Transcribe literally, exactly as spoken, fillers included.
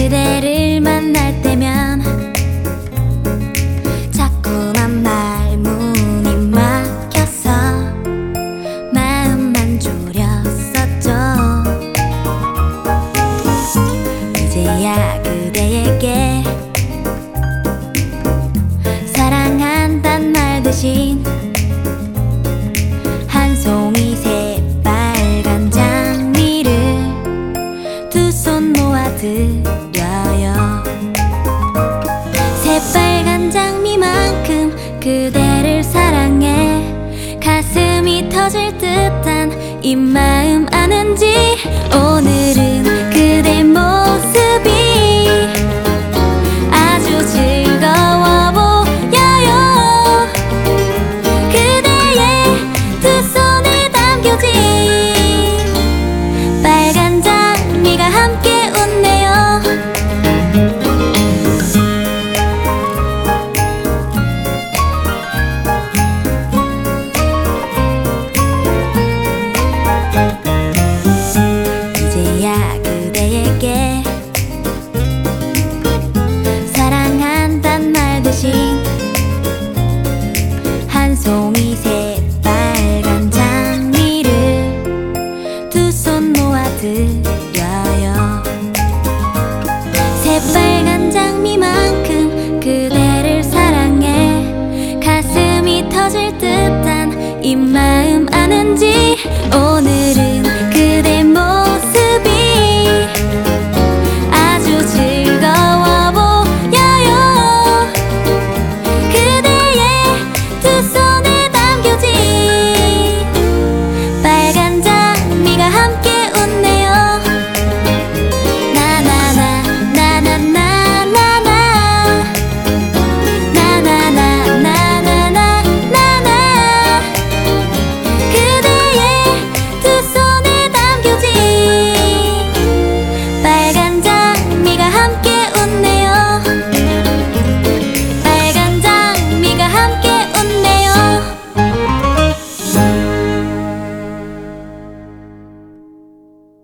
그대를 만날 때면 자꾸만 말문이 막혀서 마음만 졸였었죠. 이제야 그대에게 사랑한단 말 대신 한 송이 새빨간 장미를 두 손 모아 드려요. 새빨간 장미만큼 그대를 사랑해 가슴이 터질 듯한 이 마음 아는지. 오늘은